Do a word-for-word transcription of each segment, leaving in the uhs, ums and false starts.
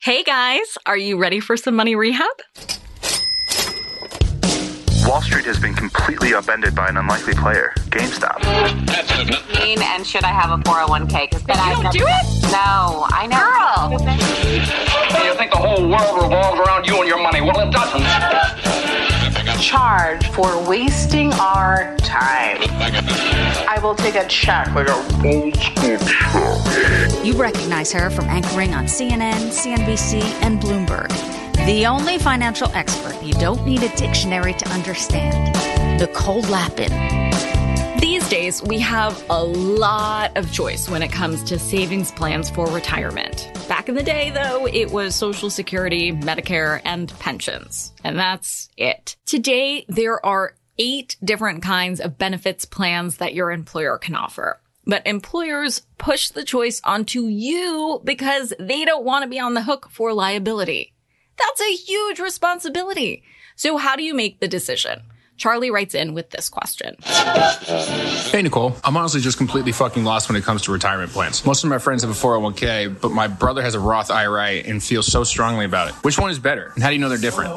Hey guys, are you ready for some money rehab? Wall Street has been completely upended by an unlikely player, GameStop. Mean, and should I have a four oh one k? Because you I don't do it? No, I know. Girl! You think the whole world revolves around you and your money? Well, it doesn't. Charge for wasting our time. I will take a check like a old school check. You recognize her from anchoring on C N N, C N B C, and Bloomberg. The only financial expert you don't need a dictionary to understand. Nicole Lapin. These days, we have a lot of choice when it comes to savings plans for retirement. Back in the day, though, it was Social Security, Medicare, and pensions. And that's it. Today, there are eight different kinds of benefits plans that your employer can offer. But employers push the choice onto you because they don't want to be on the hook for liability. That's a huge responsibility. So how do you make the decision? Charlie writes in with this question. Hey, Nicole. I'm honestly just completely fucking lost when it comes to retirement plans. Most of my friends have a four oh one k, but my brother has a Roth I R A and feels so strongly about it. Which one is better? And how do you know they're different?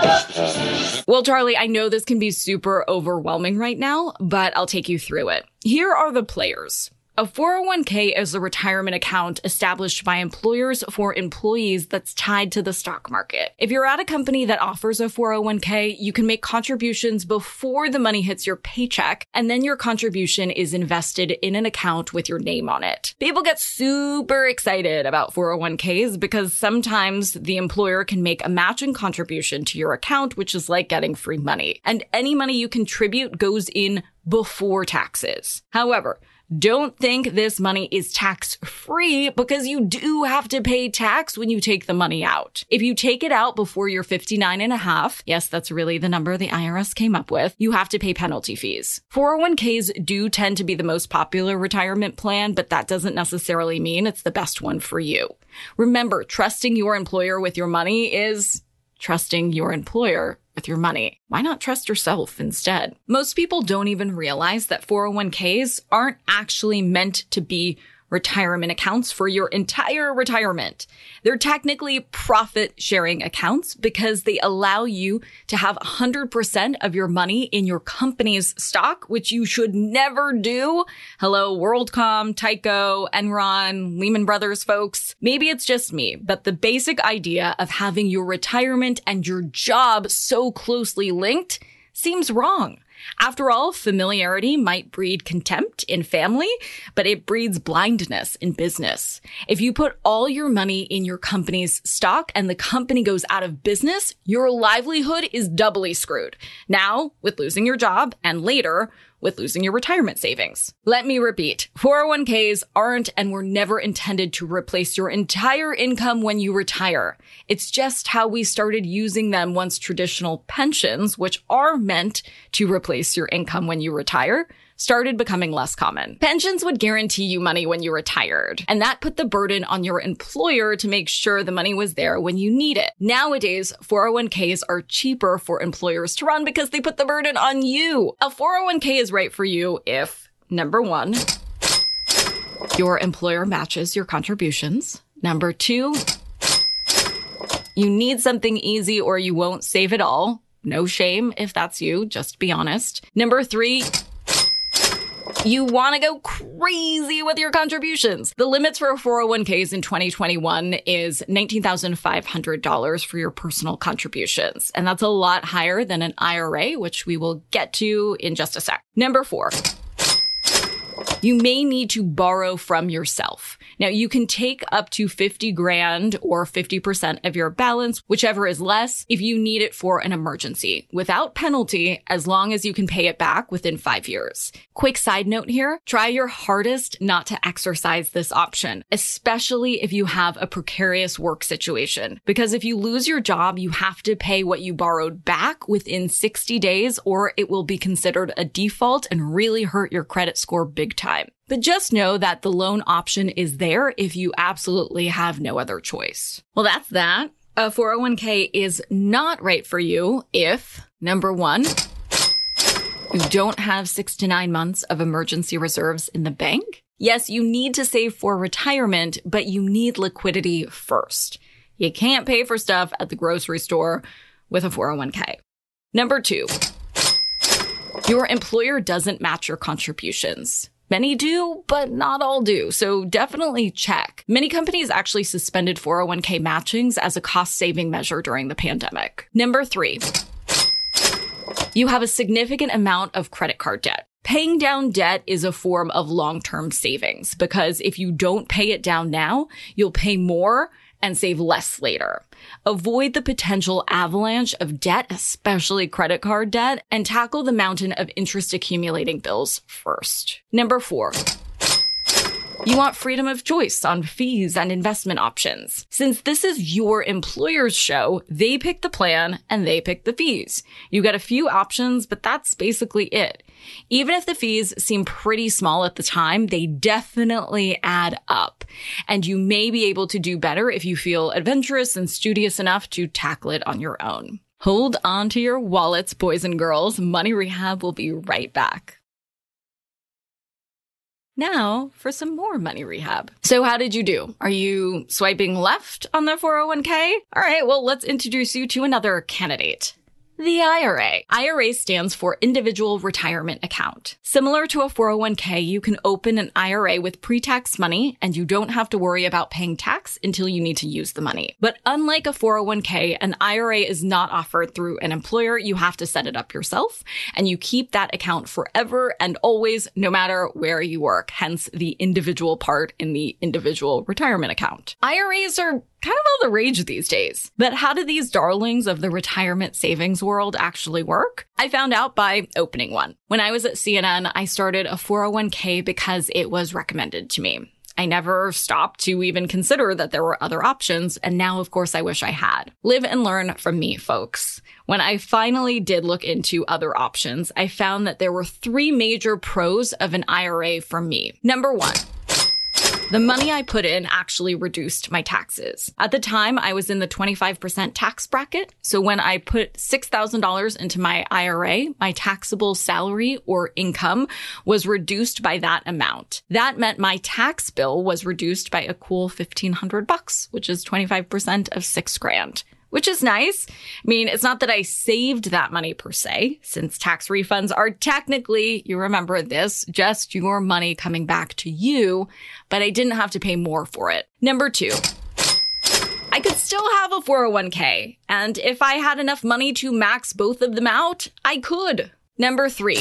Well, Charlie, I know this can be super overwhelming right now, but I'll take you through it. Here are the players. A four oh one k is a retirement account established by employers for employees that's tied to the stock market. If you're at a company that offers a four oh one k, you can make contributions before the money hits your paycheck, and then your contribution is invested in an account with your name on it. People get super excited about four oh one k's because sometimes the employer can make a matching contribution to your account, which is like getting free money. And any money you contribute goes in before taxes. However, don't think this money is tax-free because you do have to pay tax when you take the money out. If you take it out before you're fifty-nine and a half, yes, that's really the number the I R S came up with, you have to pay penalty fees. four oh one k's do tend to be the most popular retirement plan, but that doesn't necessarily mean it's the best one for you. Remember, trusting your employer with your money is trusting your employer with your money. Why not trust yourself instead? Most people don't even realize that four oh one k's aren't actually meant to be retirement accounts for your entire retirement. They're technically profit-sharing accounts because they allow you to have one hundred percent of your money in your company's stock, which you should never do. Hello, WorldCom, Tyco, Enron, Lehman Brothers folks. Maybe it's just me, but the basic idea of having your retirement and your job so closely linked seems wrong. After all, familiarity might breed contempt in family, but it breeds blindness in business. If you put all your money in your company's stock and the company goes out of business, your livelihood is doubly screwed. Now, with losing your job, and later, with losing your retirement savings. Let me repeat, four oh one k's aren't and were never intended to replace your entire income when you retire. It's just how we started using them once traditional pensions, which are meant to replace your income when you retire, started becoming less common. Pensions would guarantee you money when you retired, and that put the burden on your employer to make sure the money was there when you need it. Nowadays, four oh one k's are cheaper for employers to run because they put the burden on you. A four oh one k is right for you if, number one, your employer matches your contributions. Number two, you need something easy or you won't save it all. No shame if that's you, just be honest. Number three, you want to go crazy with your contributions. The limits for four oh one k's in twenty twenty-one is nineteen thousand five hundred dollars for your personal contributions. And that's a lot higher than an I R A, which we will get to in just a sec. Number four, you may need to borrow from yourself. Now, you can take up to fifty grand or fifty percent of your balance, whichever is less, if you need it for an emergency, without penalty, as long as you can pay it back within five years. Quick side note here, try your hardest not to exercise this option, especially if you have a precarious work situation. Because if you lose your job, you have to pay what you borrowed back within sixty days, or it will be considered a default and really hurt your credit score big time. But just know that the loan option is there if you absolutely have no other choice. Well, that's that. A four oh one k is not right for you if, number one, you don't have six to nine months of emergency reserves in the bank. Yes, you need to save for retirement, but you need liquidity first. You can't pay for stuff at the grocery store with a four oh one k. Number two, your employer doesn't match your contributions. Many do, but not all do, so definitely check. Many companies actually suspended four oh one k matchings as a cost-saving measure during the pandemic. Number three, you have a significant amount of credit card debt. Paying down debt is a form of long-term savings because if you don't pay it down now, you'll pay more and save less later. Avoid the potential avalanche of debt, especially credit card debt, and tackle the mountain of interest accumulating bills first. Number four, you want freedom of choice on fees and investment options. Since this is your employer's show, they pick the plan and they pick the fees. You get a few options, but that's basically it. Even if the fees seem pretty small at the time, they definitely add up. And you may be able to do better if you feel adventurous and studious enough to tackle it on your own. Hold on to your wallets, boys and girls. Money Rehab will be right back. Now for some more money rehab. So how did you do? Are you swiping left on the four oh one k? All right, well, let's introduce you to another candidate. The I R A. I R A stands for Individual Retirement Account. Similar to a four oh one k, you can open an I R A with pre-tax money and you don't have to worry about paying tax until you need to use the money. But unlike a four oh one k, an I R A is not offered through an employer. You have to set it up yourself and you keep that account forever and always, no matter where you work. Hence the individual part in the Individual Retirement Account. I R As are kind of all the rage these days. But how do these darlings of the retirement savings world actually work? I found out by opening one. When I was at C N N, I started a four oh one k because it was recommended to me. I never stopped to even consider that there were other options, and now, of course, I wish I had. Live and learn from me, folks. When I finally did look into other options, I found that there were three major pros of an I R A for me. Number one, the money I put in actually reduced my taxes. At the time, I was in the twenty-five percent tax bracket. So when I put six thousand dollars into my I R A, my taxable salary or income was reduced by that amount. That meant my tax bill was reduced by a cool fifteen hundred bucks, which is twenty-five percent of six grand. Which is nice. I mean, it's not that I saved that money per se, since tax refunds are technically, you remember this, just your money coming back to you, but I didn't have to pay more for it. Number two, I could still have a four oh one k, and if I had enough money to max both of them out, I could. Number three,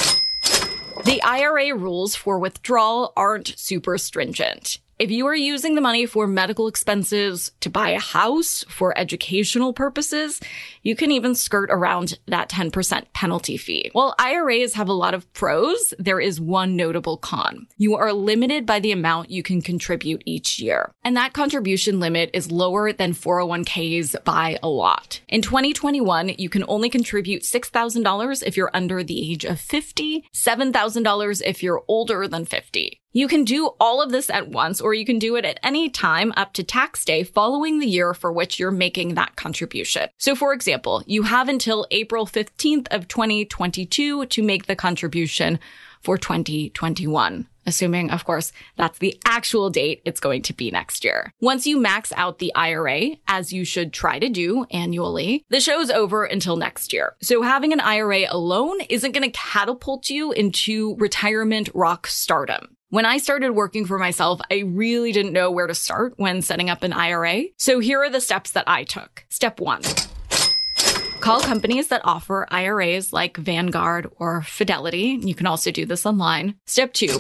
the I R A rules for withdrawal aren't super stringent. If you are using the money for medical expenses, to buy a house, for educational purposes, you can even skirt around that ten percent penalty fee. While I R As have a lot of pros, there is one notable con. You are limited by the amount you can contribute each year. And that contribution limit is lower than four oh one k's by a lot. In twenty twenty-one, you can only contribute six thousand dollars if you're under the age of fifty, seven thousand dollars if you're older than fifty. You can do all of this at once, or you can do it at any time up to tax day following the year for which you're making that contribution. So for example, you have until April fifteenth of twenty twenty-two to make the contribution for twenty twenty-one. Assuming, of course, that's the actual date it's going to be next year. Once you max out the I R A, as you should try to do annually, the show's over until next year. So having an I R A alone isn't going to catapult you into retirement rock stardom. When I started working for myself, I really didn't know where to start when setting up an I R A. So here are the steps that I took. Step one. Call companies that offer I R As like Vanguard or Fidelity. You can also do this online. Step two.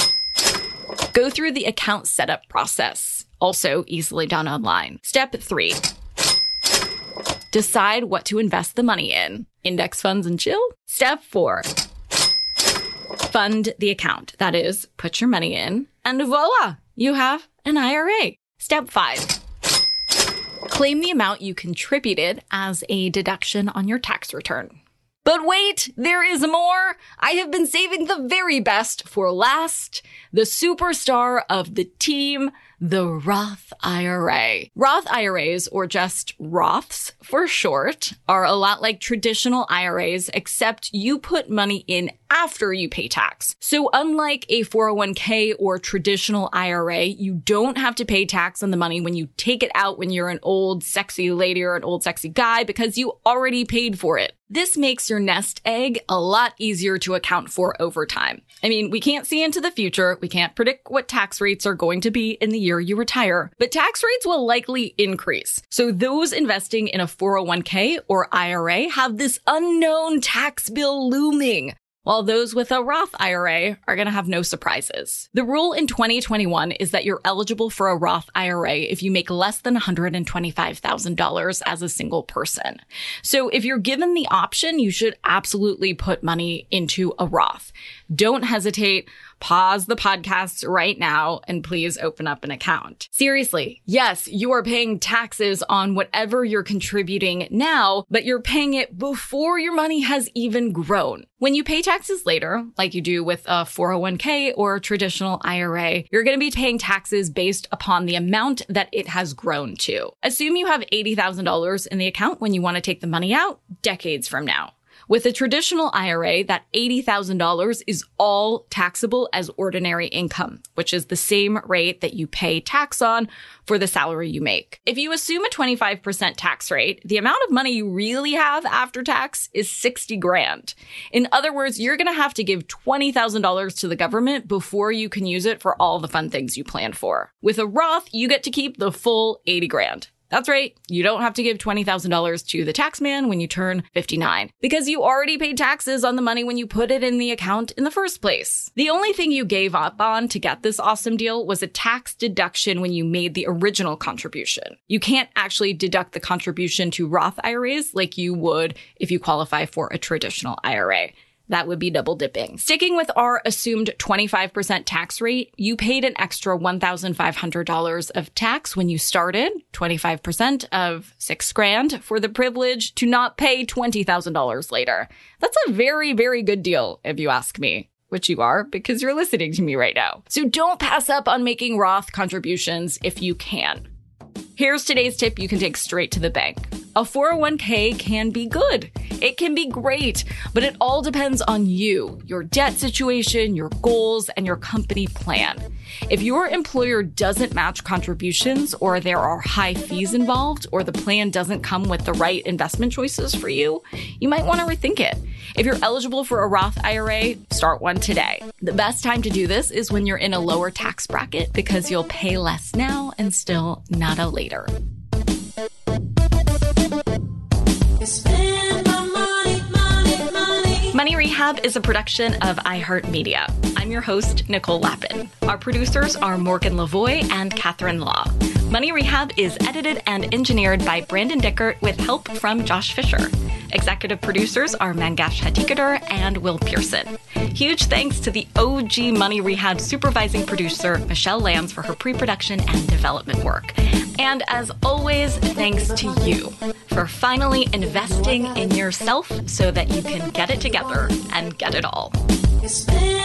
Go through the account setup process. Also easily done online. Step three. Decide what to invest the money in. Index funds and chill. Step four. Fund the account. That is, put your money in, and voila, you have an I R A. Step five. Claim the amount you contributed as a deduction on your tax return. But wait, there is more. I have been saving the very best for last. The superstar of the team, the Roth I R A. Roth I R As, or just Roths for short, are a lot like traditional I R As, except you put money in after you pay tax. So unlike a four oh one k or traditional I R A, you don't have to pay tax on the money when you take it out when you're an old sexy lady or an old sexy guy because you already paid for it. This makes your nest egg a lot easier to account for over time. I mean, we can't see into the future. We can't predict what tax rates are going to be in the year you retire, but tax rates will likely increase. So those investing in a four oh one k or I R A have this unknown tax bill looming, while those with a Roth I R A are going to have no surprises. The rule in twenty twenty-one is that you're eligible for a Roth I R A if you make less than one hundred twenty-five thousand dollars as a single person. So if you're given the option, you should absolutely put money into a Roth. Don't hesitate. Pause the podcast right now and please open up an account. Seriously, yes, you are paying taxes on whatever you're contributing now, but you're paying it before your money has even grown. When you pay taxes later, like you do with a four oh one k or a traditional I R A, you're going to be paying taxes based upon the amount that it has grown to. Assume you have eighty thousand dollars in the account when you want to take the money out decades from now. With a traditional I R A, that eighty thousand dollars is all taxable as ordinary income, which is the same rate that you pay tax on for the salary you make. If you assume a twenty-five percent tax rate, the amount of money you really have after tax is sixty grand. In other words, you're going to have to give twenty thousand dollars to the government before you can use it for all the fun things you planned for. With a Roth, you get to keep the full eighty grand. That's right. You don't have to give twenty thousand dollars to the tax man when you turn fifty-nine because you already paid taxes on the money when you put it in the account in the first place. The only thing you gave up on to get this awesome deal was a tax deduction when you made the original contribution. You can't actually deduct the contribution to Roth I R As like you would if you qualify for a traditional I R A. That would be double dipping. Sticking with our assumed twenty-five percent tax rate, you paid an extra one thousand five hundred dollars of tax when you started, twenty-five percent of six grand for the privilege to not pay twenty thousand dollars later. That's a very, very good deal, if you ask me. Which you are, because you're listening to me right now. So don't pass up on making Roth contributions if you can. Here's today's tip you can take straight to the bank. A four oh one k can be good. It can be great, but it all depends on you, your debt situation, your goals, and your company plan. If your employer doesn't match contributions, or there are high fees involved, or the plan doesn't come with the right investment choices for you, you might want to rethink it. If you're eligible for a Roth I R A, start one today. The best time to do this is when you're in a lower tax bracket because you'll pay less now and still not a later. Money Rehab is a production of iHeartMedia. I'm your host, Nicole Lappin. Our producers are Morgan Lavoie and Catherine Law. Money Rehab is edited and engineered by Brandon Dickert with help from Josh Fisher. Executive producers are Mangesh Hattikudur and Will Pearson. Huge thanks to the O G Money Rehab supervising producer, Michelle Lands, for her pre-production and development work. And as always, thanks to you for finally investing in yourself so that you can get it together and get it all.